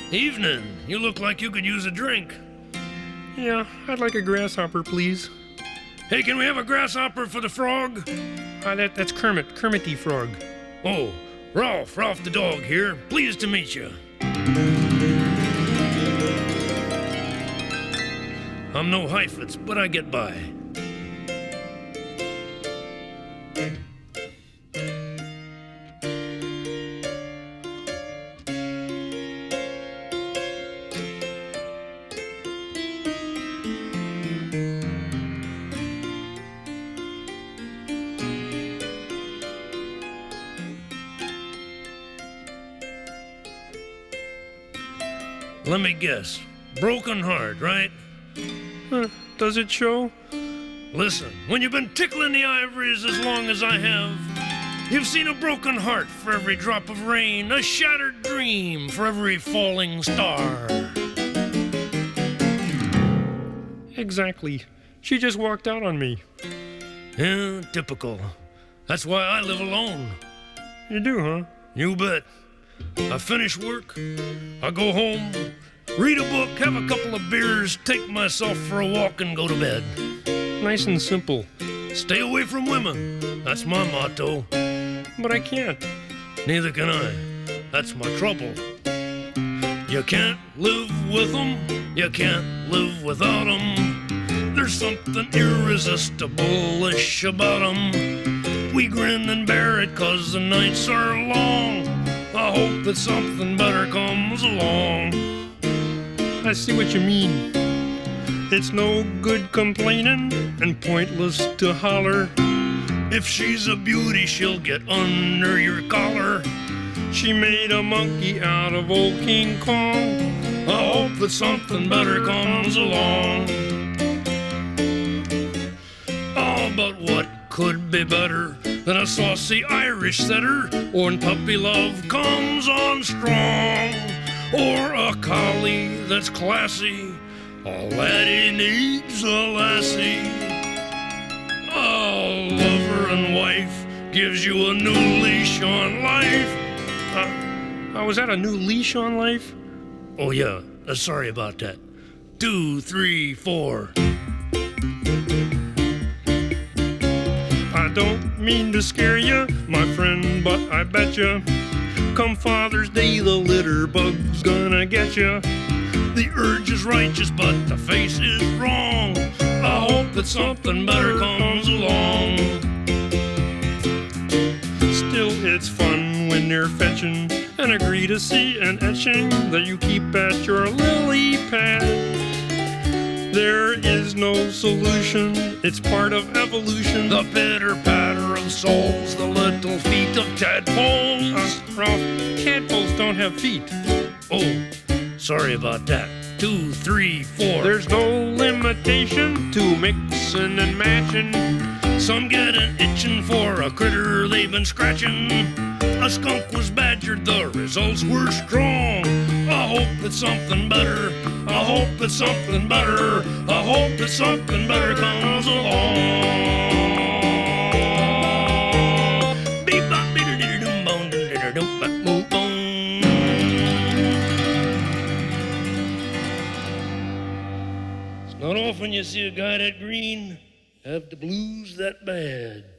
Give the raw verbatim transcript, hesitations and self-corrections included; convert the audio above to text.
Evening. You look like you could use a drink. Yeah, I'd like a grasshopper, please. Hey, can we have a grasshopper for the frog? Uh, that, that's Kermit, Kermit the Frog. Oh, Ralph, Ralph the dog here. Pleased to meet you. I'm no Heifetz, but I get by. Let me guess. Broken heart, right? Huh, does it show? Listen, when you've been tickling the ivories as long as I have, you've seen a broken heart for every drop of rain, a shattered dream for every falling star. Exactly. She just walked out on me. Yeah, typical. That's why I live alone. You do, huh? You bet. I finish work, I go home, read a book, have a couple of beers, take myself for a walk, and go to bed. Nice and simple. Stay away from women. That's my motto. But I can't. Neither can I. That's my trouble. You can't live with them. You can't live without them. There's something irresistible-ish about them. We grin and bear it 'cause the nights are long. I hope that something better comes along. I see what you mean. It's no good complaining and pointless to holler. If she's a beauty, she'll get under your collar. She made a monkey out of old King Kong. I hope that something better comes along. Oh, but what could be better than a saucy Irish setter when puppy love comes on strong? Or a collie that's classy, all that he needs a lassie. Oh, lover and wife gives you a new leash on life. Uh, uh, was that a new leash on life? Oh yeah, uh, sorry about that. Two, three, four. I don't mean to scare ya, my friend, but I betcha come Father's Day the litter bug's gonna get ya. The urge is righteous, but the face is wrong. I hope that something better comes along. Still, it's fun when you're fetching and agree to see an etching that you keep at your lily pad. There is no solution, it's part of evolution. The pitter-patter of souls, the little feet of tadpoles. Uh, Ralph, tadpoles don't have feet. Oh, sorry about that. Two, three, four. There's no limitation to mixing and matching. Some get an itching for a critter they've been scratching. A skunk was badgered, the results were strong. I hope that something better, I hope that something better, I hope that something better comes along. It's not often you see a guy that green have the blues that bad.